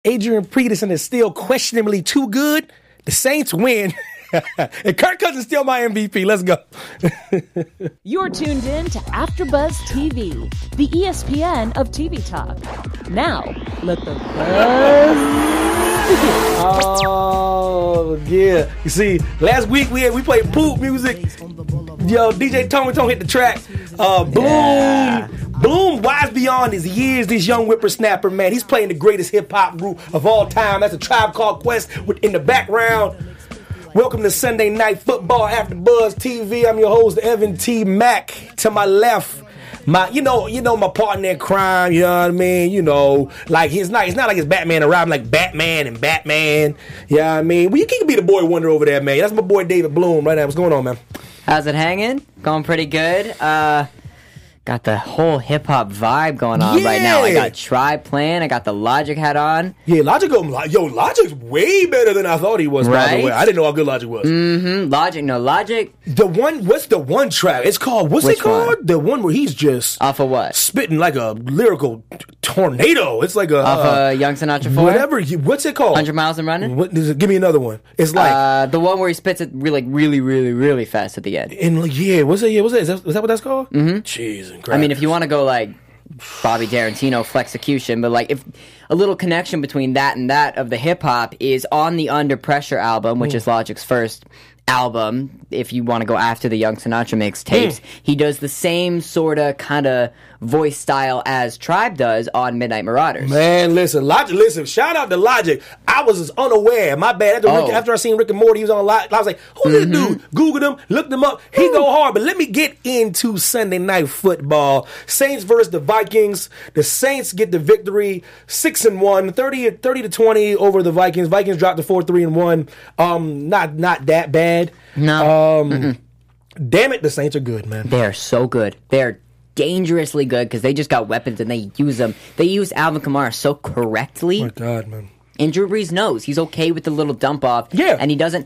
Adrian Peterson is still questionably too good. The Saints win. And Kirk Cousins still my MVP. Let's go. You're tuned in to AfterBuzz TV, the ESPN of TV talk. Now, let the buzz begin. Oh, yeah. You see, last week we played poop music. Yo, DJ Tony hit the track. Bloom, wise beyond his years, this young whippersnapper, man. He's playing the greatest hip-hop group of all time. That's a Tribe Called Quest in the background. Welcome to Sunday Night Football After Buzz TV. I'm your host, Evan T. Mack. To my left, my partner in crime. You know what I mean? You know, like it's not like it's Batman and Robin, like Batman and Batman. You know what I mean? Well, you can be the boy wonder over there, man. That's my boy David Bloom right now. What's going on, man? How's it hanging? Going pretty good. Got the whole hip-hop vibe going on right now. I got Tribe playing. I got the Logic hat on. Yeah, Logic's way better than I thought he was, by the way. I didn't know how good Logic was. Mm-hmm. Logic. What's the one track? It's called, what's it called? One? The one where he's just... Off of what? Spitting like a lyrical tornado. It's like a... Off of Young Sinatra 4? Whatever. What's it called? 100 Miles and Running? Give me another one. It's like... the one where he spits it really, really, really fast at the end. And what's that? Is that what that's called? Mm-hmm. Jeez and crap. I mean, if you want to go like Bobby Tarantino Flexecution, but like if a little connection between that and that of the hip hop is on the Under Pressure album, which is Logic's first album. If you want to go after the Young Sinatra mixtapes, he does the same sort of kind of voice style as Tribe does on Midnight Marauders. Man, listen, shout out to Logic. I was unaware. My bad. After I seen Rick and Morty, he was on Logic. I was like, who's this dude? Googled him, looked him up. He go hard. But let me get into Sunday Night Football. Saints versus the Vikings. The Saints get the victory, 6-1, 30-20 over the Vikings. Vikings dropped to 4-3-1. Not that bad. No. Damn it, the Saints are good, man. They're so good. They're dangerously good because they just got weapons and they use them. They use Alvin Kamara so correctly. Oh my God, man. And Drew Brees knows he's okay with the little dump off. Yeah. And he doesn't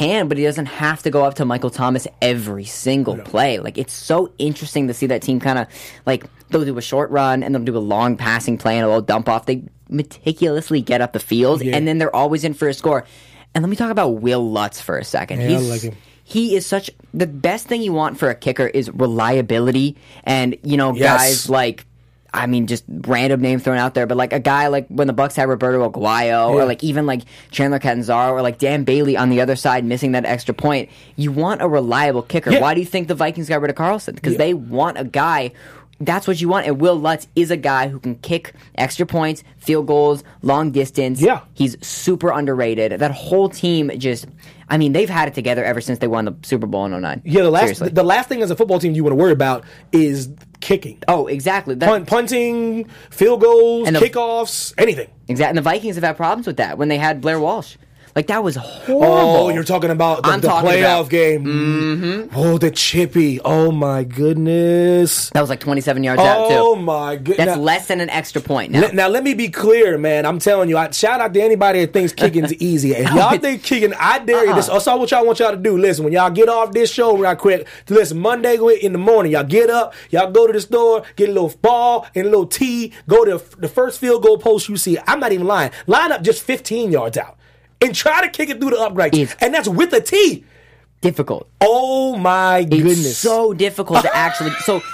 have to go up to Michael Thomas every single play. Like, it's so interesting to see that team kind of, like, they'll do a short run and they'll do a long passing play and a little dump off. They meticulously get up the field and then they're always in for a score. And let me talk about Will Lutz for a second. Yeah, I like him. He is the best thing you want for a kicker is reliability. And, guys like, I mean, just random name thrown out there, but like a guy like when the Bucks had Roberto Aguayo or like even like Chandler Catanzaro or like Dan Bailey on the other side missing that extra point, you want a reliable kicker. Yeah. Why do you think the Vikings got rid of Carlson? Because they want a guy. That's what you want. And Will Lutz is a guy who can kick extra points, field goals, long distance. Yeah. He's super underrated. That whole team they've had it together ever since they won the Super Bowl in 2009. Yeah, the last thing as a football team you want to worry about is kicking. Oh, exactly. Punting, field goals, kickoffs, anything. Exactly. And the Vikings have had problems with that when they had Blair Walsh. Like, that was horrible. Oh, you're talking about the playoff game. Mm-hmm. Oh, the chippy. Oh, my goodness. That was like 27 yards out, too. Oh, my goodness. That's less than an extra point now. Now, let me be clear, man. I'm telling you, shout out to anybody that thinks kicking's easy. If y'all think kicking, I dare you. That's what y'all want y'all to do. Listen, when y'all get off this show right quick, listen, Monday in the morning, y'all get up, y'all go to the store, get a little ball and a little tea, go to the first field goal post you see. I'm not even lying. Line up just 15 yards out. And try to kick it through the uprights. And that's with a T. Difficult. Oh, my goodness. It's so difficult to actually...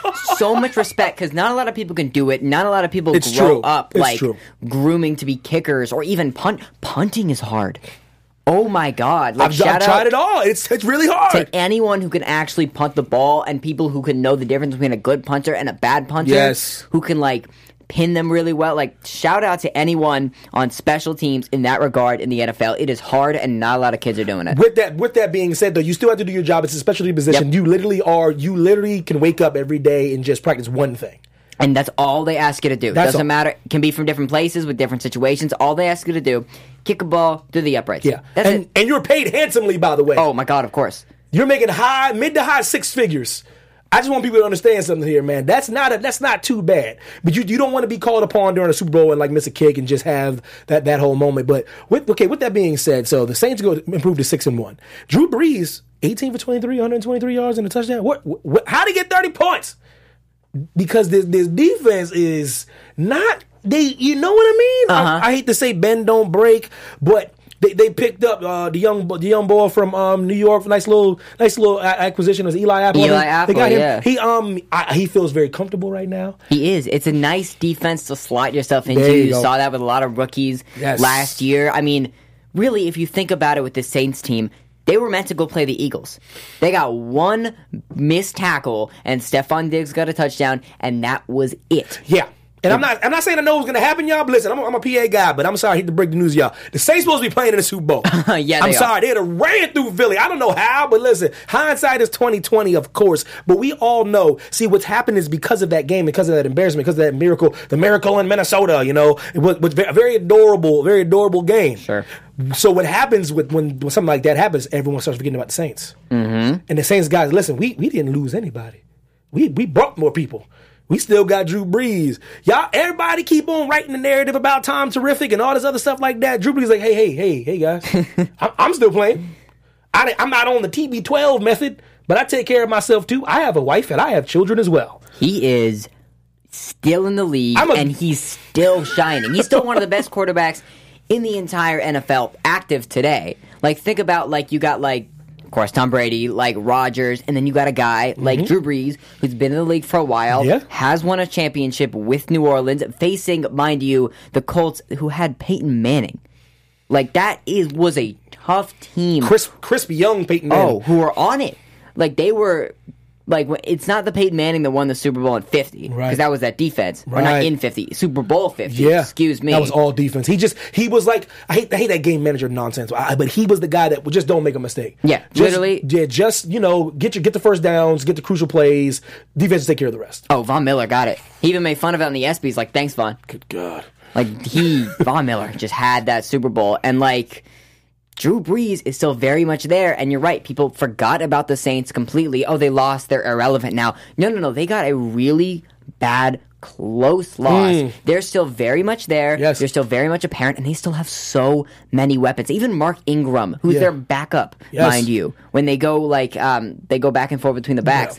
So much respect, because not a lot of people can do it. Not a lot of people grow up, grooming to be kickers or even punting is hard. Oh, my God. I've tried it all. It's really hard. To anyone who can actually punt the ball and people who can know the difference between a good punter and a bad punter. Yes. Who can, pin them really well. Shout out to anyone on special teams in that regard in the NFL. It is hard, and not a lot of kids are doing it. With that being said, though, you still have to do your job. It's a specialty position. Yep. You literally can wake up every day and just practice one thing. And that's all they ask you to do. It doesn't matter. It can be from different places with different situations. All they ask you to do, kick a ball through the uprights. Yeah. That's it. And you're paid handsomely, by the way. Oh, my God, of course. You're making mid to high six figures. I just want people to understand something here, man. That's not too bad. But you don't want to be called upon during a Super Bowl and miss a kick and just have that whole moment. But with that being said, so the Saints improve to 6-1. Drew Brees, 18 for 23, 123 yards and a touchdown. How did he get 30 points? Because this defense is not you know what I mean? Uh-huh. I hate to say bend don't break, but they picked up the young boy from New York. Nice little acquisition. It was Eli Apple. Eli Apple, they got him. yeah. He feels very comfortable right now. He is. It's a nice defense to slide yourself into. There you You go. saw that with a lot of rookies last year. I mean, really, if you think about it with the Saints team, they were meant to go play the Eagles. They got one missed tackle, and Stephon Diggs got a touchdown, and that was it. Yeah. And I'm not saying I know what's going to happen, y'all, but listen, I'm a PA guy, but I'm sorry, I hate to break the news, y'all. The Saints supposed to be playing in the Super Bowl. Yeah, I'm they sorry, they'd have ran through Philly. I don't know how, but listen, hindsight is 20/20, of course. But we all know, see, what's happened is because of that game, because of that embarrassment, because of that miracle, the miracle in Minnesota, you know, it was a very adorable game. Sure. So what happens when something like that happens, everyone starts forgetting about the Saints. Mm-hmm. And the Saints guys, listen, we didn't lose anybody. We brought more people. We still got Drew Brees. Y'all, everybody keep on writing the narrative about Tom Terrific and all this other stuff like that. Drew Brees like, hey, guys, I'm still playing. I'm not on the TB12 method, but I take care of myself too. I have a wife and I have children as well. He is still in the league, and he's still shining. He's still one of the best quarterbacks in the entire NFL active today. Like, think about, like, you got, like, of course, Tom Brady, like Rodgers, and then you got a guy like Drew Brees, who's been in the league for a while, has won a championship with New Orleans, facing, mind you, the Colts, who had Peyton Manning. Like, that was a tough team. Crisp young Peyton Manning. Oh, who were on it. Like, they were... Like, it's not the Peyton Manning that won the Super Bowl in 50. Because that was that defense. Or not in 50. Super Bowl 50. Yeah. Excuse me. That was all defense. He was like, I hate that game manager nonsense, but he was the guy that just don't make a mistake. Yeah, literally. Yeah, just, you know, get the first downs, get the crucial plays. Defense take care of the rest. Oh, Von Miller got it. He even made fun of it on the ESPYs. Like, thanks, Von. Good God. Like, Von Miller just had that Super Bowl. And, like... Drew Brees is still very much there, and you're right. People forgot about the Saints completely. Oh, they lost. They're irrelevant now. No. They got a really bad, close loss. They're still very much there. Yes. They're still very much apparent, and they still have so many weapons. Even Mark Ingram, who's their backup, mind you. When they go, like, they go back and forth between the backs,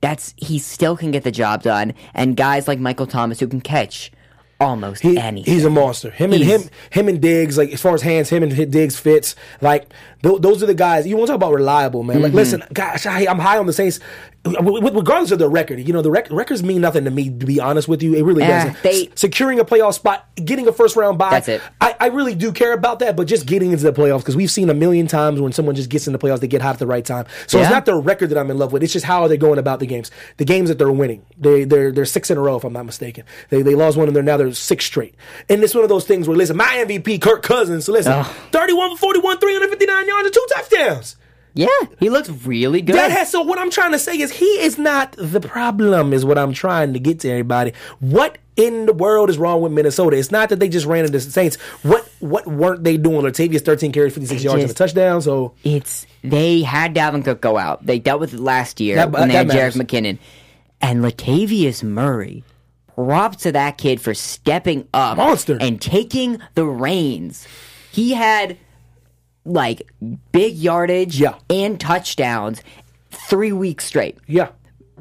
he still can get the job done. And guys like Michael Thomas who can catch almost anything. He's a monster. Him and Diggs, like as far as hands, him and Diggs fits. Like those are the guys. You want to talk about reliable, man. Like listen, gosh, I'm high on the Saints. Regardless of the record, you know, the records mean nothing to me, to be honest with you. It really doesn't. Securing a playoff spot, getting a first round bye, that's it. I really do care about that, but just getting into the playoffs, because we've seen a million times when someone just gets in the playoffs, they get hot at the right time. So it's not the record that I'm in love with. It's just how are they going about the games that they're winning. They're 6 in a row, if I'm not mistaken. They lost one, and now they're 6 straight. And it's one of those things where, listen, my MVP, Kirk Cousins, so listen, 31 for 41, 359 yards and 2 touchdowns. Yeah, he looks really good. So what I'm trying to say is he is not the problem, is what I'm trying to get to everybody. What in the world is wrong with Minnesota? It's not that they just ran into the Saints. What weren't they doing? Latavius 13 carries, 56 yards and a touchdown. So they had Dalvin Cook go out. They dealt with it last year when they had Jerick McKinnon. And Latavius Murray, props to that kid for stepping up. Monster. And taking the reins. He had... like big yardage and touchdowns 3 weeks straight. Yeah.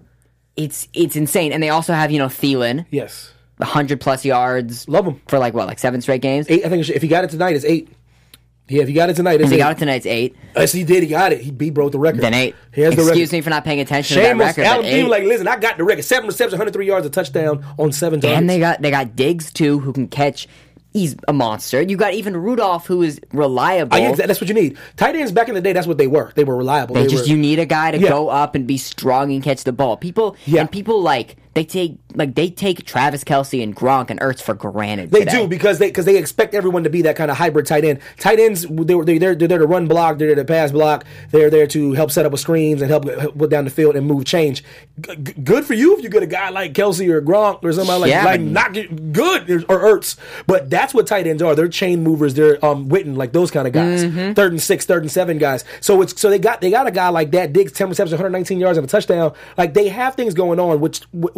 It's insane. And they also have, Thielen. Yes. 100+ yards. Love him. For 7 straight games? 8, I think if he got it tonight, it's 8. Yeah, if he got it tonight, it's 8. If he got it tonight, it's 8. Yes, he did. He got it. He broke the record. Then 8. He has the record. Excuse me for not paying attention Shameless. to that record. Adam Thielen, like, listen, I got the record. 7 receptions, 103 yards, a touchdown on 7 targets. And they got Diggs, too, who can catch. He's a monster. You got even Rudolph, who is reliable. That's what you need. Tight ends back in the day, that's what they were. They were reliable. You need a guy to go up and be strong and catch the ball. People they take Travis Kelce and Gronk and Ertz for granted. They do because they expect everyone to be that kind of hybrid tight end. Tight ends, they're there to run block, they're there to pass block, they're there to help set up with screens and help put down the field and move change. Good for you if you get a guy like Kelce or Gronk or somebody not good or Ertz. But that's what tight ends are. They're chain movers. They're Witten, like those kind of guys. 3rd and 6, 3rd and 7 guys. So they got a guy like that. Diggs 10 receptions, 119 yards and a touchdown. Like they have things going on, which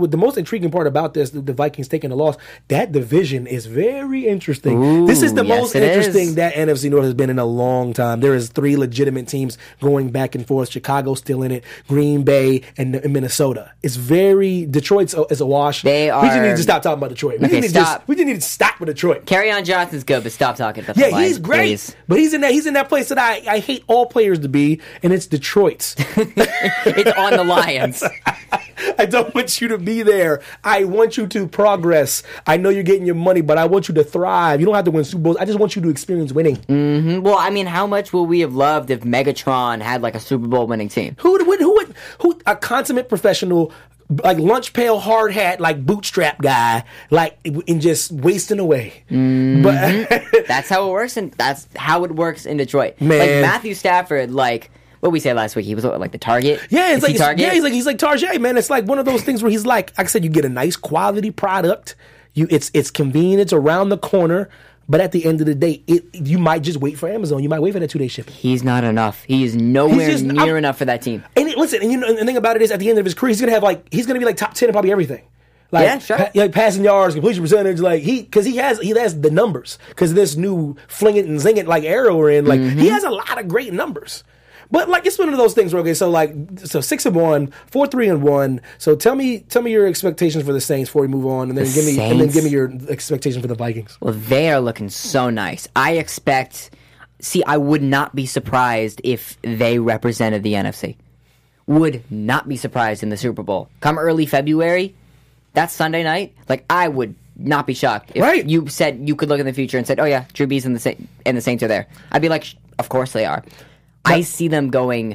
the most intriguing part about this, the Vikings taking a loss, that division is very interesting. Ooh, this is the yes, most it interesting is. that NFC North has been in a long time. There is 3 legitimate teams going back and forth. Chicago's still in it, Green Bay, and Minnesota. It's very Detroit's is a wash. They are. We just need to stop talking about Detroit. We Okay, just need to stop. we just need to stop with Detroit. Carry on Johnson's good, but stop talking about the Yeah, Lions, he's great, please. but he's in that place that I hate all players to be, and it's Detroit's. It's on the Lions. I don't want you to be there. I want you to progress. I know you're getting your money, but I want you to thrive. You don't have to win Super Bowls. I just want you to experience winning. Well, I mean, how much would we have loved if Megatron had like a Super Bowl winning team? Who a consummate professional, like lunch pail, hard hat, like bootstrap guy, like and just wasting away. But That's how it works, and that's how it works in Detroit. Man. Like Matthew Stafford, like what we said last week, he was like the target. yeah, Is he target? he's like Tarjay, man. It's like one of those things where he's like I said, you get a nice quality product. It's convenient. It's around the corner. But at the end of the day, you might just wait for Amazon. You might wait for that 2-day shipping. He's not enough. He is nowhere He's just- near enough for that team. And listen, and the thing about it is, at the end of his career, he's gonna be like top 10 in probably everything. Like, Yeah, sure. Like passing yards, completion percentage, like he has the numbers because this new fling it and zing it like era we're in. Like he has a lot of great numbers. But like it's one of those things where 6-1, 4-3-1. So tell me your expectations for the Saints before we move on, and then give me your expectation for the Vikings. Well, they are looking so nice. I would not be surprised if they represented the NFC. Would not be surprised in the Super Bowl. Come early February, that's Sunday night. Like, I would not be shocked if Right. you said you could look in the future and said, oh yeah, Drew Brees and the Saints are there. I'd be like, of course they are. I see them.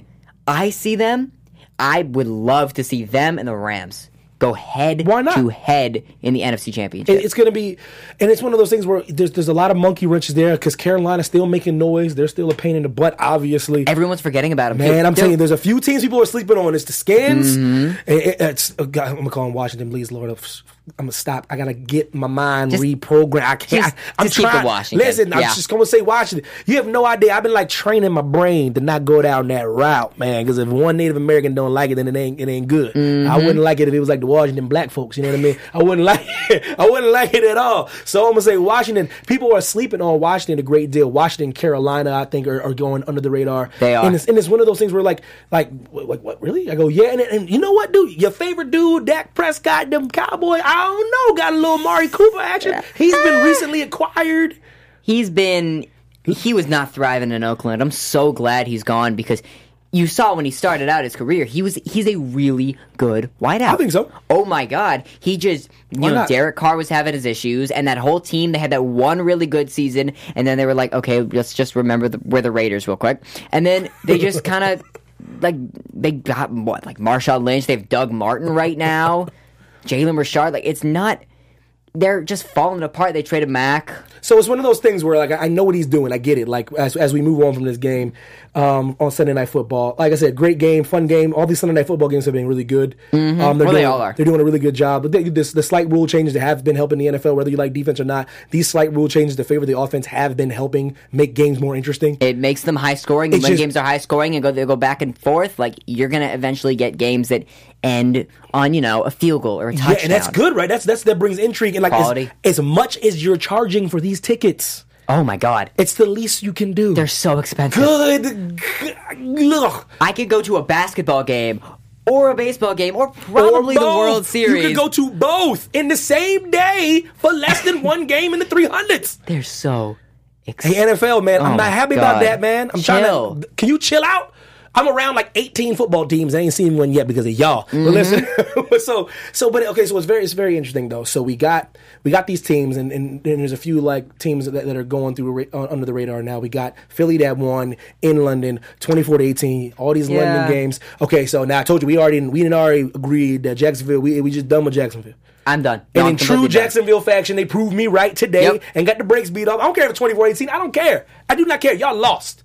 I would love to see them and the Rams go head Why not? to head in the NFC Championship. It's going to be, and it's one of those things where there's a lot of monkey wrenches there because Carolina's still making noise. They're still a pain in the butt, obviously. Everyone's forgetting about them. Man, I'm telling you, there's a few teams people are sleeping on. It's the Skins. I'm gonna call them Washington. Please, Lord, I'm gonna stop. I gotta get my mind reprogrammed. I can't. I'm just keep trying. the Washington. Listen, I'm Yeah. just gonna say Washington. You have no idea. I've been like training my brain to not go down that route, man. Because if one Native American don't like it, then it ain't good. I wouldn't like it if it was like the Washington black folks. You know what I mean? I wouldn't like it. I wouldn't like it at all. So I'm gonna say Washington. People are sleeping on Washington a great deal. Washington, Carolina, I think are going under the radar. They are. And it's one of those things where like what really? I go yeah, and you know what, dude? Your favorite dude, Dak Prescott, them Cowboys. I don't know. Got a little Amari Cooper action. He's been recently acquired. He was not thriving in Oakland. I'm so glad he's gone because you saw when he started out his career, he's a really good wideout. I think so. Oh my God. He just, not? Derek Carr was having his issues, and that whole team, they had that one really good season, and then they were like, okay, let's just remember we're the Raiders real quick. And then they just kind of, like, they got, like Marshawn Lynch, they have Doug Martin right now, Jalen Richard, like, it's not... They're just falling apart. They traded Mac. So it's one of those things where, like, I know what he's doing. I get it. Like, as we move on from this game on Sunday Night Football, like I said, great game, fun game. All these Sunday Night Football games have been really good. They all are. They're doing a really good job. But the slight rule changes that have been helping the NFL, whether you like defense or not, these slight rule changes to favor the offense have been helping make games more interesting. It makes them high scoring. And when games are high scoring and they go back and forth, like, you're going to eventually get games that end on, a field goal or a touchdown. Yeah, and that's good, right? That brings intrigue and like Quality. as much as you're charging for these tickets, Oh my God. it's the least you can do. They're so expensive. Good. Ugh. I could go to a basketball game or a baseball game or probably Or the both. World Series. You could go to both in the same day for less than one game in the 300s. They're so Hey, expensive. NFL, man, Oh I'm my not happy about God. that, man. I'm Chill. trying to. Can you chill out? I'm around like 18 football teams. I ain't seen one yet because of y'all. But listen, so it's very interesting though. So we got these teams, and there's a few like teams that are going through under the radar now. We got Philly that won in London, 24-18. All these London games. Okay, so now I told you we didn't already agreed that Jacksonville. We just done with Jacksonville. I'm done. And No, in I'm true completely done. Jacksonville fashion, they proved me right today Yep. and got the brakes beat off. I don't care if it's 24-18. I don't care. I do not care. Y'all lost.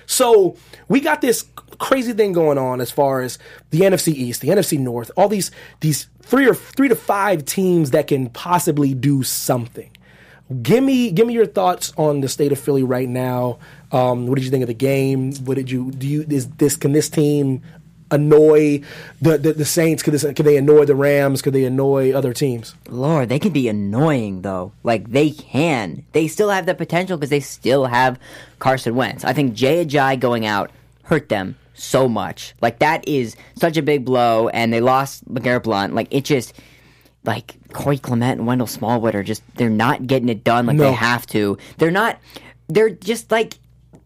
So we got this crazy thing going on as far as the NFC East, the NFC North, all these three to five teams that can possibly do something. Give me your thoughts on the state of Philly right now. What did you think of the game? What did can this team annoy the Saints? Could they annoy the Rams? Could they annoy other teams? Lord, they can be annoying, though. Like, they can. They still have the potential because they still have Carson Wentz. I think Jay Ajayi going out hurt them so much. Like, that is such a big blow, and they lost LeGarrette Blount. Like, it just... Like, Corey Clement and Wendell Smallwood are just... They're not getting it done like they have to. They're just, like,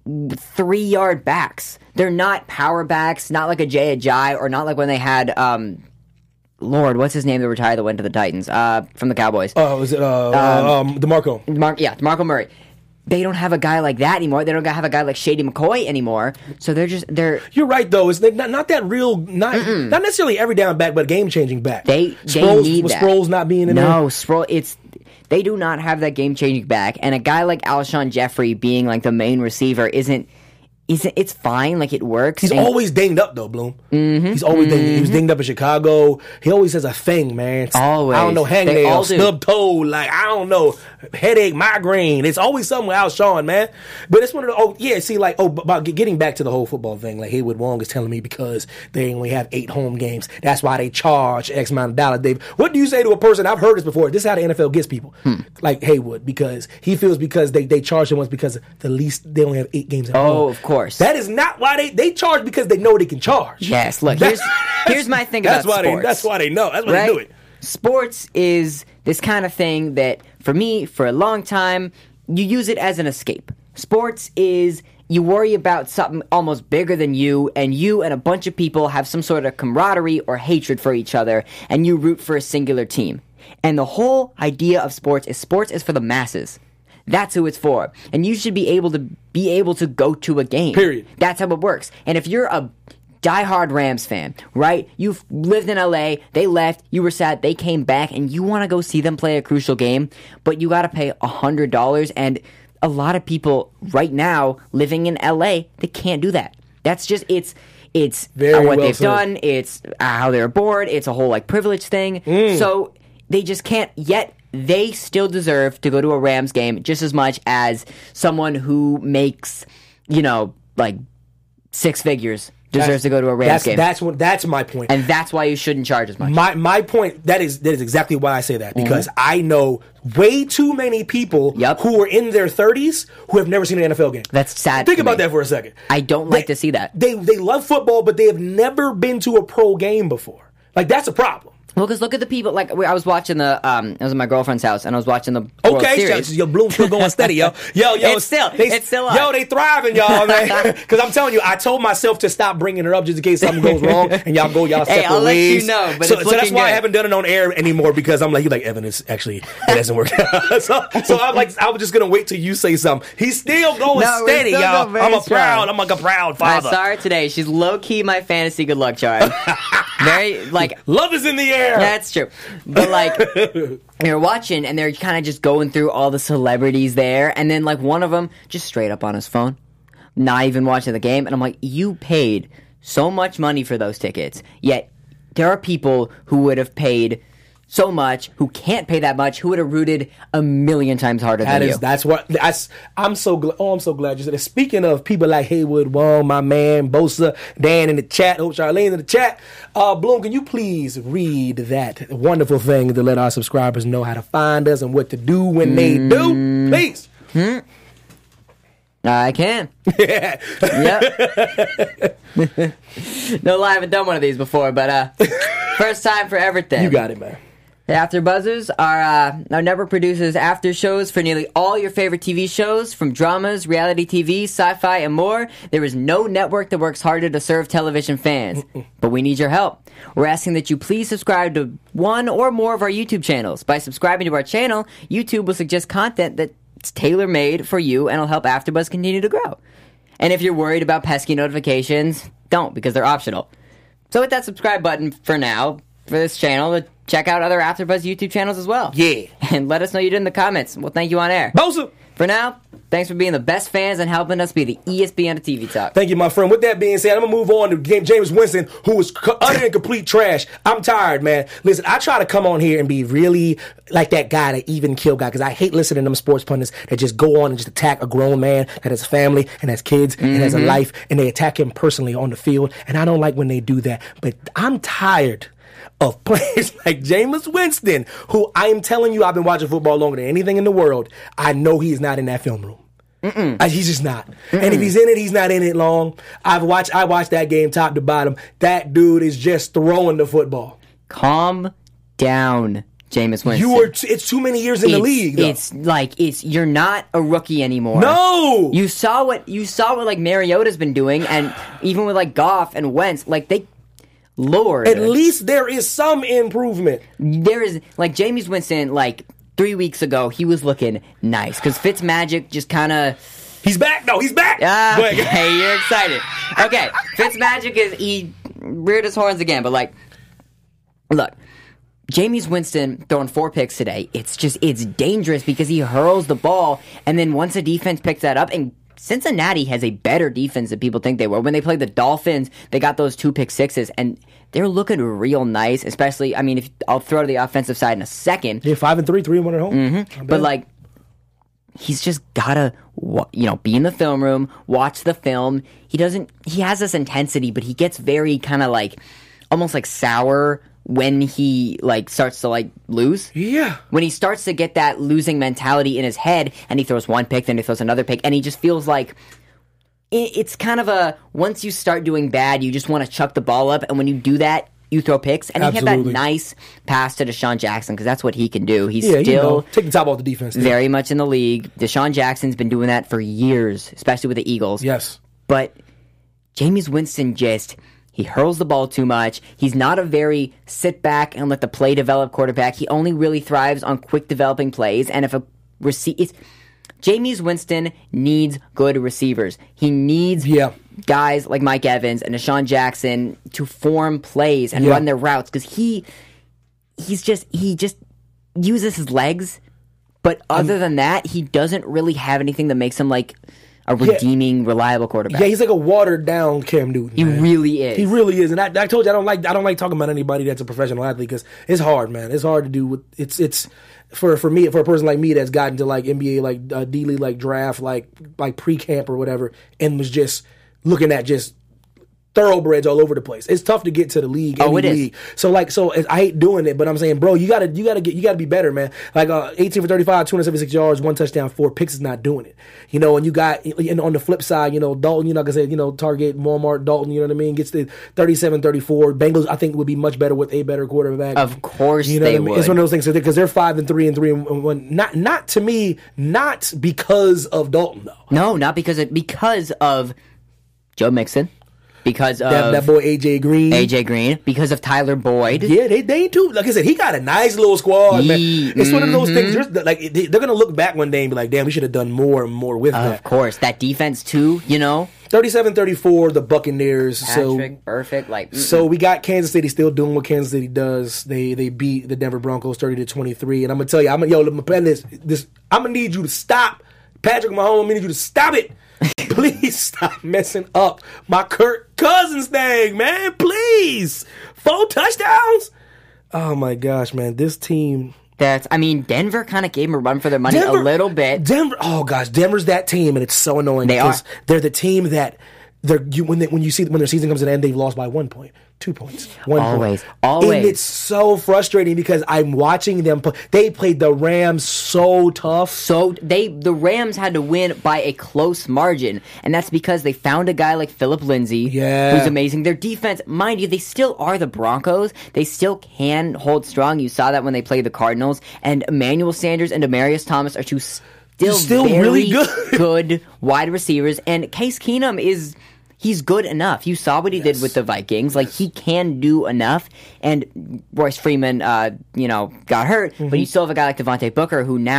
3-yard backs. They're not power backs, not like a Jay Ajayi, or not like when they had... Lord, what's his name that retired that went to the Titans from the Cowboys? Oh, was it DeMarco? DeMarco Murray. They don't have a guy like that anymore. They don't have a guy like Shady McCoy anymore. So they're. You're right though. It's not that real. Not necessarily every down back, but game changing back. They need that. Sproles not being in there. No, Sproles. They do not have that game changing back, and a guy like Alshon Jeffrey being like the main receiver isn't. It's fine, like it works. He's always dinged up though, Bloom. He's always dinged. He was dinged up in Chicago. He always has a thing, man. Always. I don't know, hangnail, stub toe, like I don't know, headache, migraine. It's always something with Alshon, man. But it's one of the about getting back to the whole football thing. Like Haywood Wong is telling me because they only have 8 home games, that's why they charge X amount of dollars. Dave, what do you say to a person? I've heard this before. This is how the NFL gets people, like Haywood, because he feels because they charge them once because they only have 8 games at home. Oh, of course. That is not why they charge because they know they can charge. Yes, look, here's my thing about sports. That's why they know. That's why they do it. Sports is this kind of thing that, for me, for a long time, you use it as an escape. Sports is you worry about something almost bigger than you and a bunch of people have some sort of camaraderie or hatred for each other, and you root for a singular team. And the whole idea of sports is for the masses. That's who it's for. And you should be able to go to a game. Period. That's how it works. And if you're a diehard Rams fan, right? You've lived in LA, they left, you were sad, they came back, and you want to go see them play a crucial game, but you got to pay $100, and a lot of people right now living in LA, they can't do that. That's just, it's what they've done, it's how they're bored, it's a whole like privilege thing. So they just can't yet. They still deserve to go to a Rams game just as much as someone who makes, like 6 figures deserves to go to a Rams game. That's my point. And that's why you shouldn't charge as much. My point, that is exactly why I say that. Because I know way too many people who are in their 30s who have never seen an NFL game. That's sad. Think about that for a second. I don't like to see that. They love football, but they have never been to a pro game before. Like, that's a problem. Well, because look at the people. Like I was watching I was at my girlfriend's house, and I was watching the World Series. Your Bloom still going steady, yo. It's still up. Yo, they thriving, y'all, man. Because I'm telling you, I told myself to stop bringing it up just in case something goes wrong, and y'all separate ways. I'll let you know. But so it's that's why good. I haven't done it on air anymore because I'm like, you're like, Evan, it doesn't work. so I'm like, I was just gonna wait till you say something. He's still going steady, y'all. I'm like a proud father. I saw her today. She's low key my fantasy good luck charm. Very like love is in the air. That's true. But like you're watching and they're kind of just going through all the celebrities there, and then like one of them just straight up on his phone, not even watching the game, and I'm like, you paid so much money for those tickets, yet there are people who would have paid so much, who can't pay that much, who would have rooted a million times harder than you. I'm so glad you said it. Speaking of people like Haywood Wong, my man, Bosa, Dan in the chat, Charlene in the chat, Bloom, can you please read that wonderful thing to let our subscribers know how to find us and what to do when they do? Please. I can. Yep. No lie, I haven't done one of these before, but first time for everything. You got it, man. The AfterBuzzers are our network produces after shows for nearly all your favorite TV shows, from dramas, reality TV, sci-fi, and more. There is no network that works harder to serve television fans. But we need your help. We're asking that you please subscribe to one or more of our YouTube channels. By subscribing to our channel, YouTube will suggest content that's tailor-made for you and will help AfterBuzz continue to grow. And if you're worried about pesky notifications, don't, because they're optional. So hit that subscribe button for now for this channel to check out other AfterBuzz YouTube channels as well. Yeah. And let us know you did in the comments. We'll thank you on air. Bosa! For now, thanks for being the best fans and helping us be the ESPN of TV Talk. Thank you, my friend. With that being said, I'm going to move on to Jameis Winston, who was utter and complete trash. I'm tired, man. Listen, I try to come on here and be really like that guy, that even kill guy, because I hate listening to them sports pundits that just go on and just attack a grown man that has a family and has kids and has a life, and they attack him personally on the field. And I don't like when they do that. But I'm tired of players like Jameis Winston, who I am telling you, I've been watching football longer than anything in the world. I know he is not in that film room. He's just not. And if he's in it, he's not in it long. I watched that game top to bottom. That dude is just throwing the football. Calm down, Jameis Winston. It's too many years in the league, though. It's you're not a rookie anymore. No! You saw what like Mariota's been doing, and even with like Goff and Wentz, Lord. At least there is some improvement. There is, like, Jameis Winston, 3 weeks ago, he was looking nice. Because Fitzmagic just kind of... He's back, though. He's back. Okay, you're excited. Okay, Fitzmagic he reared his horns again. But, look, Jameis Winston throwing 4 picks today. It's dangerous because he hurls the ball. And then once the defense picks that up, and Cincinnati has a better defense than people think they will. When they played the Dolphins, they got those 2 pick sixes, and they're looking real nice. Especially, I mean, I'll throw to the offensive side in a second. Yeah, 5-3, 3-1 at home. Mm-hmm. But he's just gotta, be in the film room, watch the film. He has this intensity, but he gets very kind of almost sour when he starts to lose. Yeah. When he starts to get that losing mentality in his head, and he throws 1 pick, then he throws another pick, and he just feels like it's kind of once you start doing bad, you just want to chuck the ball up, and when you do that, you throw picks. And Absolutely. He had that nice pass to Deshaun Jackson, because that's what he can do. He's still take the top off the defense. Very much in the league. Deshaun Jackson's been doing that for years, especially with the Eagles. Yes. But Jameis Winston he hurls the ball too much. He's not a very sit back and let the play develop quarterback. He only really thrives on quick developing plays. And if Jameis Winston needs good receivers. He needs guys like Mike Evans and Deshaun Jackson to form plays and run their routes, because he just uses his legs. But other than that, he doesn't really have anything that makes him a redeeming, reliable quarterback. Yeah, he's like a watered down Cam Newton. He really is. He really is. And I told you I don't like talking about anybody that's a professional athlete, because it's hard, man. It's hard to do. It's for me, for a person like me that's gotten to NBA D League draft pre camp or whatever, and was just looking at just thoroughbreds all over the place. It's tough to get to the league. It league. is. So I hate doing it, but I'm saying, bro, you gotta be better, man. 18 for 35, 276 yards, 1 touchdown, 4 picks is not doing it. And you got, on the flip side, Dalton, you're not gonna say, target Walmart Dalton, you know what I mean? Gets the 37-34. Bengals, I think, would be much better with a better quarterback. Of course they would. It's one of those things, because they're 5-3 and 3-1. Not to me, not because of Dalton though. No, not because of Joe Mixon. Because of that boy AJ Green, because of Tyler Boyd. Yeah, they too. Like I said, he got a nice little squad, man. It's one of those things. They're gonna look back one day and be like, "Damn, we should have done more and more with that." Of course, that defense too. 37-34, the Buccaneers. Patrick, perfect. So we got Kansas City still doing what Kansas City does. They beat the Denver Broncos 30-23, and I'm gonna tell you, I'm gonna need you to stop, Patrick Mahomes. I'm gonna need you to stop it. Please stop messing up my Kirk Cousins thing, man. Please. 4 touchdowns? Oh, my gosh, man. This team... Denver kind of gave him a run for their money a little bit. Denver's that team, and it's so annoying. They're the team that... when their season comes to an end, they've lost by 1 point, 2 points, 1 point. Always. And it's so frustrating because I'm watching them play. They played the Rams so tough. The Rams had to win by a close margin, and that's because they found a guy like Phillip Lindsay, who's amazing. Their defense, mind you, they still are the Broncos. They still can hold strong. You saw that when they played the Cardinals. And Emmanuel Sanders and Demaryius Thomas are two still very really good wide receivers, and Case Keenum he's good enough. You saw what he did with the Vikings. He can do enough. And Royce Freeman, got hurt, but you still have a guy like Devontae Booker who now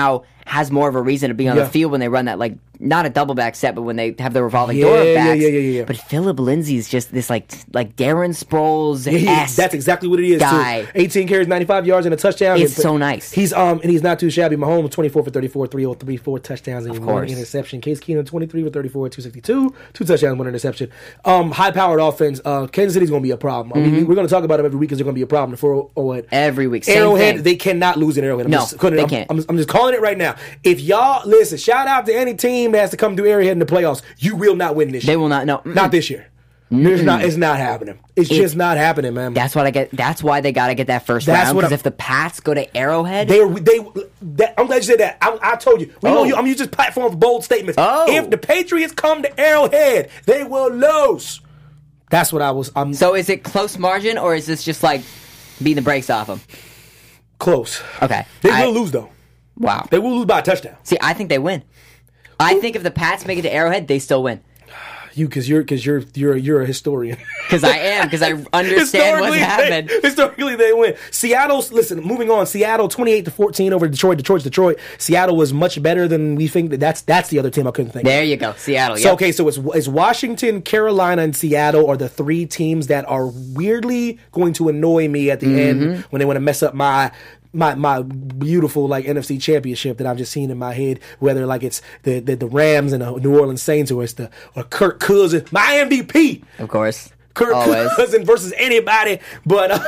has more of a reason to be on Yeah. the field when they run that, like, not a double back set, but when they have the revolving door of backs. Yeah. But Phillip Lindsay's just this like Darren Sproles. That's exactly what it is. Guy. Too. 18 carries, 95 yards, and a touchdown. It's so nice. He's and he's not too shabby. Mahomes 24 for 34, 303, 4 touchdowns, and one interception. Case Keenum 23 for 34, 262, 2 touchdowns, 1 interception. High powered offense. Kansas City's going to be a problem. I mean, we're going to talk about them every week because they're going to be a problem. Every week. Same Arrowhead, thing. they cannot lose in Arrowhead. They can't. I'm just calling it right now. If y'all listen, shout out to any team that has to come to Arrowhead in the playoffs. You will not win this year. They will not. No, not this year. It's not happening. It's just not happening, man. That's what I get. That's why they got to get that first round. Because if the Pats go to Arrowhead, I'm glad you said that. I told you. We know you. I'm using this platform for bold statements. If the Patriots come to Arrowhead, they will lose. That's what I was. So is it close margin or is this just like beating the brakes off them? Close. Okay. They will lose though. Wow. They will lose by a touchdown. See, I think they win. I think if the Pats make it to Arrowhead, they still win. Because you're a historian. Because I am. Because I understand what's happened. Historically, they win. Seattle's moving on. Seattle 28-14 over Detroit. Detroit. Seattle was much better than we think. That's the other team I couldn't think. There you go, Seattle. So okay, so it's Washington, Carolina, and Seattle are the 3 teams that are weirdly going to annoy me at the end when they want to mess up my beautiful like NFC championship that I've just seen in my head, whether like it's the Rams and the New Orleans Saints or Kirk Cousins, my MVP, of course, Kirk Cousins versus anybody. But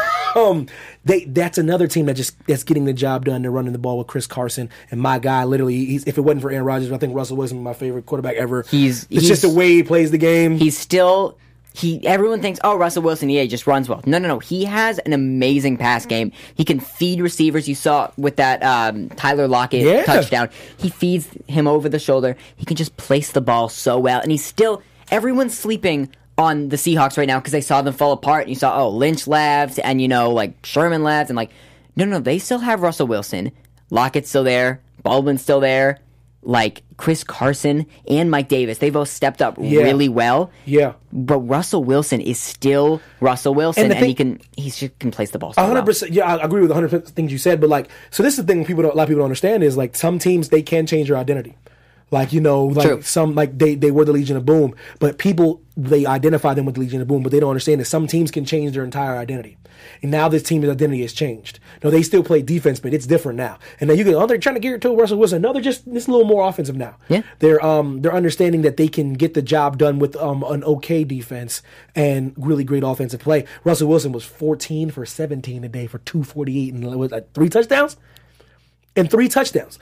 that's another team that's getting the job done. They're running the ball with Chris Carson and my guy. Literally, if it wasn't for Aaron Rodgers, I think Russell Wilson is my favorite quarterback ever. It's just the way he plays the game. He's still. Everyone thinks, Russell Wilson, he just runs well. No. He has an amazing pass game. He can feed receivers. You saw with that Tyler Lockett touchdown. He feeds him over the shoulder. He can just place the ball so well. And everyone's sleeping on the Seahawks right now because they saw them fall apart. And you saw, Lynch left and, Sherman left. And no, they still have Russell Wilson. Lockett's still there. Baldwin's still there. Chris Carson and Mike Davis, they both stepped up really well. Yeah. But Russell Wilson is still Russell Wilson, and he can place the ball so 100%. Well. Yeah, I agree with 100% things you said. But so this is the thing a lot of people don't understand is some teams they can change their identity. True. Some they were the Legion of Boom, but people they identify them with the Legion of Boom, but they don't understand that some teams can change their entire identity. And now this team's identity has changed. No, they still play defense, but it's different now. And then they're trying to gear it to Russell Wilson. No, they're just a little more offensive now. Yeah. They're understanding that they can get the job done with an okay defense and really great offensive play. Russell Wilson was 14 for 17 today for 248 and was 3 touchdowns? And 3 touchdowns.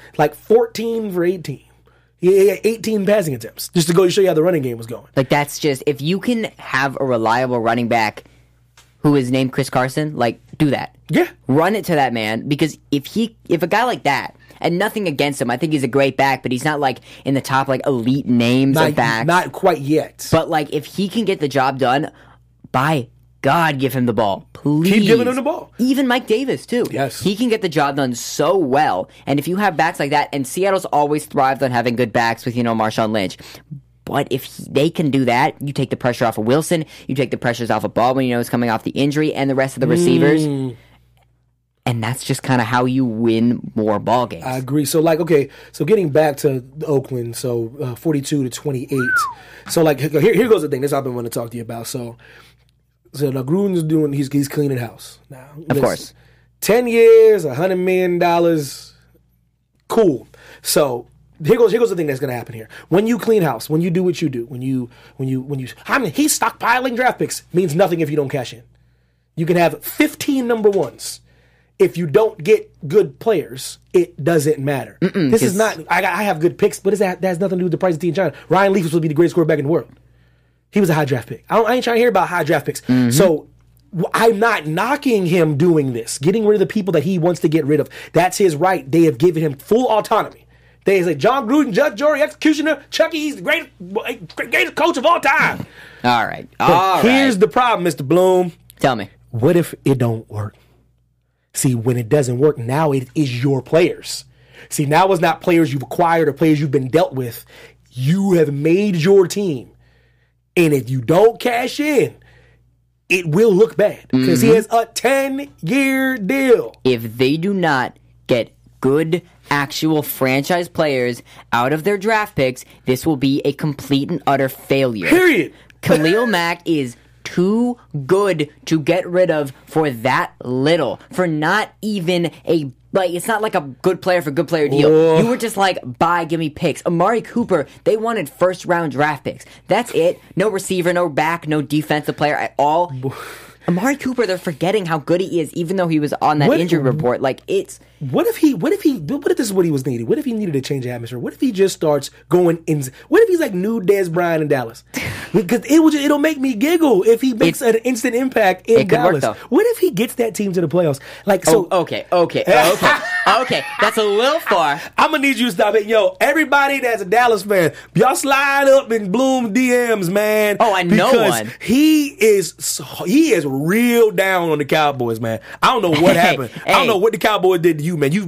14 for 18. He had 18 passing attempts, just to go show you how the running game was going. That's just, if you can have a reliable running back who is named Chris Carson, do that. Yeah. Run it to that man, because if a guy like that, and nothing against him, I think he's a great back, but he's not in the top elite names of backs. Not quite yet. But if he can get the job done, by God, give him the ball. Please. Keep giving him the ball. Even Mike Davis, too. Yes. He can get the job done so well. And if you have backs like that, and Seattle's always thrived on having good backs with, Marshawn Lynch. But if they can do that, you take the pressure off of Wilson, you take the pressures off of Baldwin, he's coming off the injury, and the rest of the receivers. And that's just kind of how you win more ball games. I agree. So, so getting back to Oakland, 42-28. So, here goes the thing. This I've been wanting to talk to you about. So now Gruden's doing. He's cleaning house now. Of course. 10 years, $100 million. Cool. So here goes the thing that's going to happen here. When you clean house, when you do what you do, he's stockpiling draft picks means nothing if you don't cash in. You can have 15 number ones. If you don't get good players, it doesn't matter. This is not. I have good picks, but that has nothing to do with the price of tea in China. Ryan Leaf was supposed to be the greatest quarterback in the world. He was a high draft pick. I ain't trying to hear about high draft picks. So I'm not knocking him doing this, getting rid of the people that he wants to get rid of. That's his right. They have given him full autonomy. They say John Gruden, judge, jury, executioner, Chucky. He's the greatest coach of all time. All right. Here's the problem, Mr. Bloom. Tell me. What if it don't work? See, when it doesn't work, now it is your players. See, now it's not players you've acquired or players you've been dealt with. You have made your team. And if you don't cash in, it will look bad because he has a 10-year deal. If they do not get good actual franchise players out of their draft picks, this will be a complete and utter failure. Period. Khalil Mack is too good to get rid of for that little. For not even a... Like, it's not like a good player for good player deal. Oh. You were just like, bye, give me picks. Amari Cooper, they wanted first-round draft picks. That's it. No receiver, no back, no defensive player at all. Amari Cooper, they're forgetting how good he is, even though he was on that injury report. Like, it's... What if this is what he was needing? What if he needed to change the atmosphere? What if he just starts going in? What if he's like new Dez Bryant in Dallas? Because it'll make me giggle if he makes an instant impact in Dallas. Work, what if he gets that team to the playoffs? Like, so okay. That's a little far. I'm gonna need you to stop it, yo. Everybody that's a Dallas fan, y'all slide up in Bloom DMs, man. Oh, I know because one. He is real down on the Cowboys, man. I don't know what happened. I don't know what the Cowboys did to you, man.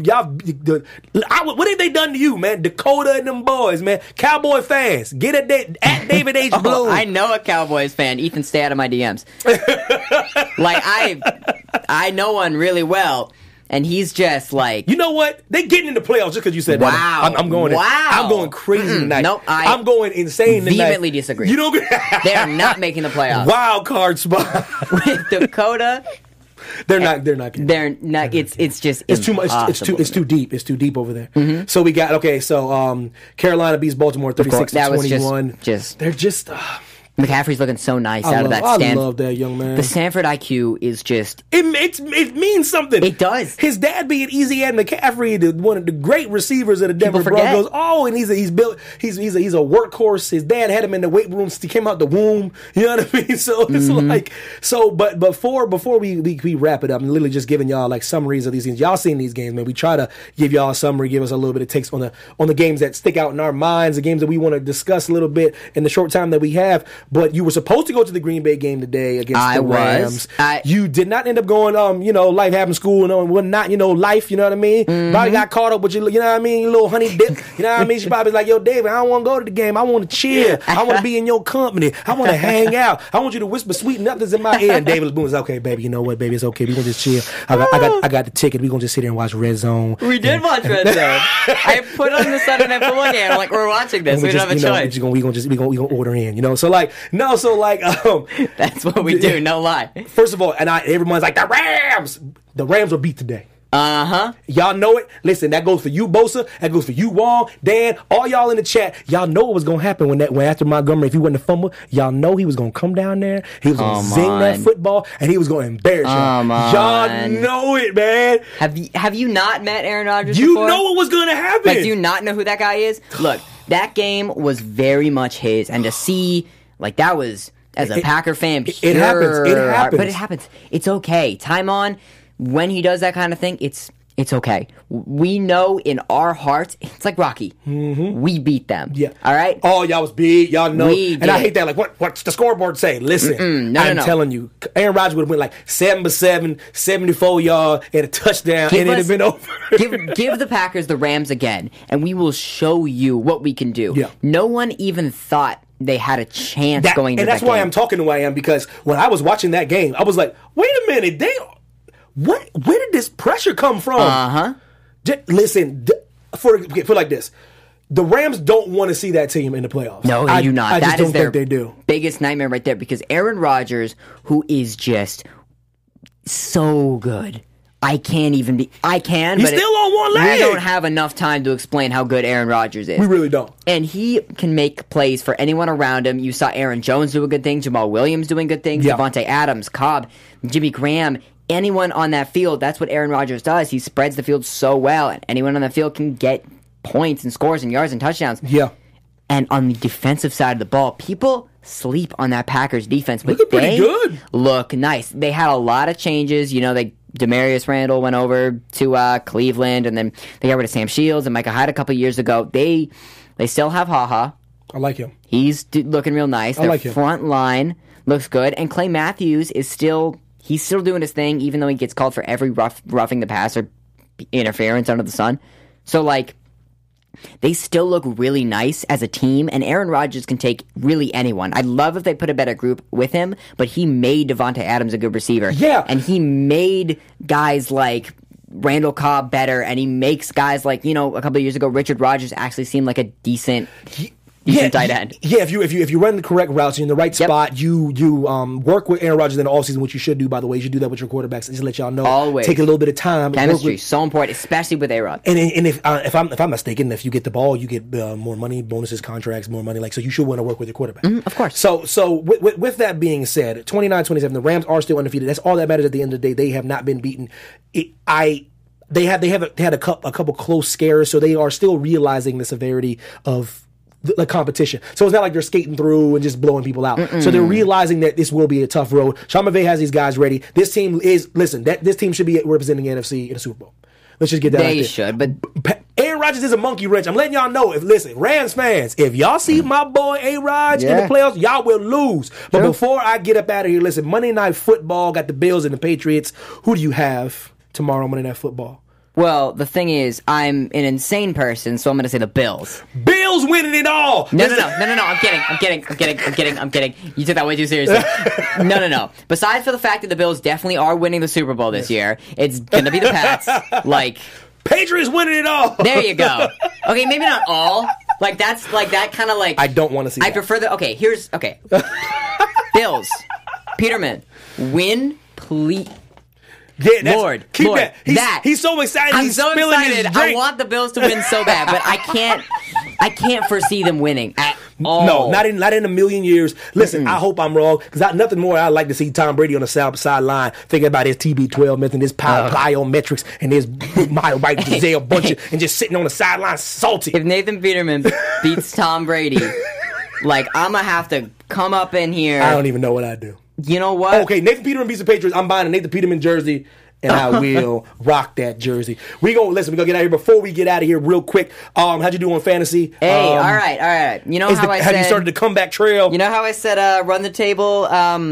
What have they done to you, man? Dakota and them boys, man. Cowboy fans, get at David H. Bloom. I know a Cowboys fan. Ethan, stay out of my DMs. Like, I know one really well, and he's just like... You know what? They getting in the playoffs just because you said wow. that. I'm going. Wow. I'm going crazy tonight. Nope, I'm going insane tonight. Vehemently disagree. You don't. They are not making the playoffs. Wild card spot With Dakota... They're not. They're not. It's just. It's too much. It's too deep. It's too deep over there. Mm-hmm. So we got So Carolina beats Baltimore 36-21. They're just. McCaffrey's looking so nice out of that stand. I love that young man. The Sanford IQ is just... It means something. It does. His dad being Easy Ed McCaffrey, one of the great receivers of the Denver Broncos. Oh, and he's a workhorse. His dad had him in the weight room since he came out the womb. You know what I mean? So it's but before we wrap it up, I'm literally just giving y'all like summaries of these things. Y'all seen these games, man. We try to give y'all a summary, give us a little bit of takes on the games that stick out in our minds, the games that we want to discuss a little bit in the short time that we have. But you were supposed to go to the Green Bay game today against the Rams. You did not end up going, life having school and not, life, you know what I mean? Mm-hmm. Probably got caught up with you know what I mean? Little honey dip, you know what I mean? She probably like, yo, David, I don't want to go to the game. I want to chill. I want to be in your company. I want to hang out. I want you to whisper sweet nothings in my ear. And David Boone is okay, baby. You know what, baby? It's okay. We're going to just chill. I got the ticket. We're going to just sit here and watch Red Zone. We did watch Red Zone. I put on the Sunday Night Football game. I'm like, we're watching this. We don't have a choice. We're going to order in, that's what we do, no lie. First of all, everyone's like, the Rams will beat today. Uh-huh. Y'all know it. Listen, that goes for you, Bosa. That goes for you, Wong, Dan, all y'all in the chat. Y'all know what was going to happen when after Montgomery, if he wasn't a fumble, y'all know he was going to come down there. He was going to zing that football, and he was going to embarrass y'all. Y'all know it, man. Have you not met Aaron Rodgers You before? know what was going to happen. Like, do you not know who that guy is? Look, that game was very much his, and to see, like, that was... As a Packer fan, it happens. But it happens. It's okay. Time on, when he does that kind of thing, it's okay. We know in our hearts, it's like Rocky. Mm-hmm. We beat them. Yeah. All right? Oh, y'all was beat. Y'all know. And I hate that. Like, what's the scoreboard say? Listen, I'm telling you, Aaron Rodgers would have went like 7-7, 74 yards, and a touchdown, and it'd have been over. give the Packers the Rams again, and we will show you what we can do. Yeah. No one even thought they had a chance going to that game. And that's why I'm talking the way I am, because when I was watching that game, I was like, wait a minute, where did this pressure come from? Uh-huh. Listen, for like this, the Rams don't want to see that team in the playoffs. No, they do not. I just that don't is their think they do. Biggest nightmare right there, because Aaron Rodgers, who is just so good. I can, He's but still on one leg. We don't have enough time to explain how good Aaron Rodgers is. We really don't. And he can make plays for anyone around him. You saw Aaron Jones do a good thing, Jamal Williams doing good things, Devontae Adams, Cobb, Jimmy Graham. Anyone on that field, that's what Aaron Rodgers does. He spreads the field so well, and anyone on the field can get points and scores and yards and touchdowns. Yeah. And on the defensive side of the ball, people sleep on that Packers defense, but Looking pretty good. Look nice. They had a lot of changes. Demarius Randall went over to Cleveland, and then they got rid of Sam Shields and Micah Hyde a couple years ago. They still have HaHa. I like him. He's looking real nice. Their front line looks good, and Clay Matthews is still doing his thing, even though he gets called for every roughing the passer interference under the sun. So they still look really nice as a team, and Aaron Rodgers can take really anyone. I'd love if they put a better group with him, but he made Devontae Adams a good receiver. Yeah. And he made guys like Randall Cobb better, and he makes guys like, a couple of years ago, Richard Rodgers actually seemed like a decent tight end. Yeah, if you run the correct routes, you're in the right spot, you work with Aaron Rodgers in the offseason, which you should do, by the way. You should do that with your quarterbacks. Just let y'all know. Always. Take a little bit of time. Chemistry, so important, especially with A-Rod. And if I'm mistaken, if you get the ball, you get more money, bonuses, contracts, more money. So you should want to work with your quarterback. Of course. So with that being said, 29-27, the Rams are still undefeated. That's all that matters at the end of the day. They have not been beaten. They had a couple close scares, so they are still realizing the severity of the competition. So it's not like they're skating through and just blowing people out. So they're realizing that this will be a tough road. Sean McVay has these guys ready. This team this team should be representing the NFC in the Super Bowl. Let's just get that out there. They should, but Aaron Rodgers is a monkey wrench. I'm letting y'all know. Rams fans, if y'all see my boy A-Rod in the playoffs, y'all will lose. But before I get up out of here, listen, Monday Night Football got the Bills and the Patriots. Who do you have tomorrow Monday Night Football? Well, the thing is, I'm an insane person, so I'm going to say the Bills. Bills winning it all! No, I'm kidding. You took that way too seriously. No. Besides for the fact that the Bills definitely are winning the Super Bowl this year, it's going to be the Pats. Patriots winning it all! There you go. Okay, maybe not all. That kind of I don't want to see that. I prefer okay. Bills. Peterman. Win, please. Yeah, Lord, that. He's so excited. I'm he's so excited. I want the Bills to win so bad, but I can't foresee them winning at all. No, not in a million years. Listen, I hope I'm wrong, because nothing more I'd like to see Tom Brady on the sideline thinking about his TB12 method, his plyometrics, and his mile right Gisele Bundchen, and just sitting on the sideline salty. If Nathan Peterman beats Tom Brady, I'm going to have to come up in here. I don't even know what I'd do. You know what? Okay, Nathan Peterman beats the Patriots. I'm buying a Nathan Peterman jersey, and I will rock that jersey. We're going to get out of here. Before we get out of here, real quick, how'd you do on fantasy? Hey, all right. You know how I said... Have you started the comeback trail? You know how I said run the table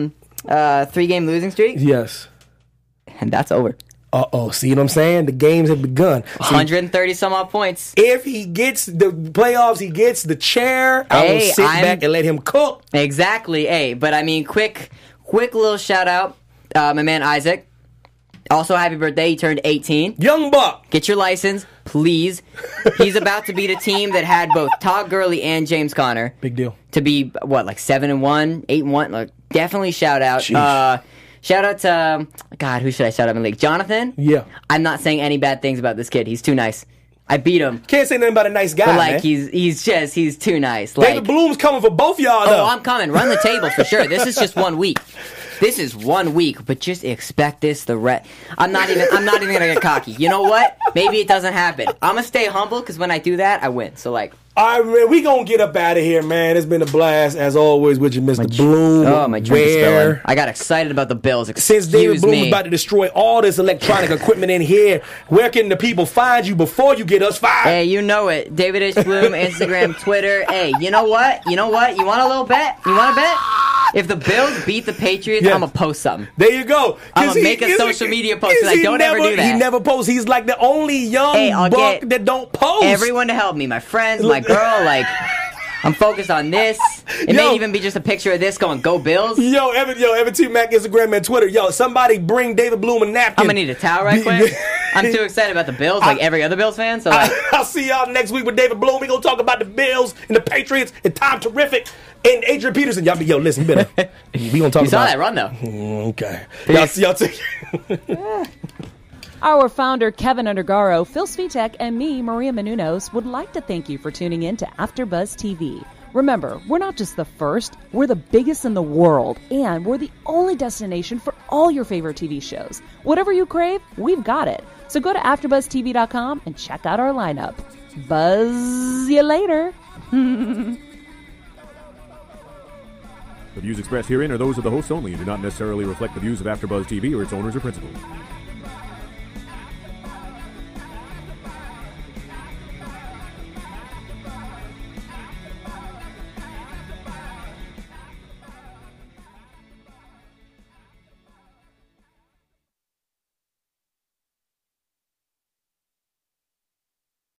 3-game losing streak? Yes. And that's over. Uh-oh, see what I'm saying? The games have begun. 130 some odd points. If he gets the playoffs, he gets the chair. I will sit back and let him cook. Exactly. Hey, but I mean, quick little shout out, my man Isaac. Also, happy birthday. He turned 18. Young buck. Get your license, please. He's about to beat a team that had both Todd Gurley and James Conner. Big deal. To be, 7-1, 8-1. Definitely shout out. Shout out to, God, who should I shout out in the league? Jonathan? Yeah. I'm not saying any bad things about this kid. He's too nice. I beat him. Can't say nothing about a nice guy, but man. he's too nice. David Bloom's coming for both y'all, though. Oh, I'm coming. Run the table for sure. This is just 1 week. This is 1 week, but just expect this. I'm not even gonna get cocky. You know what? Maybe it doesn't happen. I'm gonna stay humble, because when I do that, I win. So all right, man, we gonna get up out of here, man. It's been a blast, as always, with you, Mr. Bloom. Oh, my drink is spilling. I got excited about the Bills. Since David Bloom is about to destroy all this electronic equipment in here, where can the people find you before you get us fired? Hey, you know it. David H. Bloom, Instagram, Twitter. Hey, you know what? You want a little bet? You want a bet? If the Bills beat the Patriots, I'm going to post something. There you go. I'm going to make a social media post, because I don't ever do that. He never posts. He's like the only young buck that don't post. Everyone to help me. My friends, my girl, I'm focused on this. It may even be just a picture of this going, go Bills. Evan T. Mac, Instagram and Twitter. Somebody bring David Bloom a napkin. I'm going to need a towel right quick. I'm too excited about the Bills, like every other Bills fan. So I'll see y'all next week with David Bloom. We're going to talk about the Bills and the Patriots and Tom Terrific and Adrian Peterson. Listen, we going to talk about... You saw that run, though. Okay. Y'all take... Our founder, Kevin Undergaro, Phil Svitek, and me, Maria Menounos, would like to thank you for tuning in to AfterBuzz TV. Remember, we're not just the first, we're the biggest in the world, and we're the only destination for all your favorite TV shows. Whatever you crave, we've got it. So go to AfterBuzzTV.com and check out our lineup. Buzz you later. The views expressed herein are those of the hosts only and do not necessarily reflect the views of AfterBuzz TV or its owners or principals.